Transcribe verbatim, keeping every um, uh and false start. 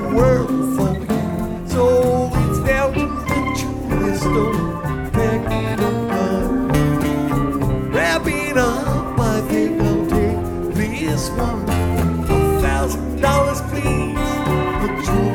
world for you. So it's down to the truest stone, packing up my wrapping up. I think I'll take this one. A thousand dollars, please. But you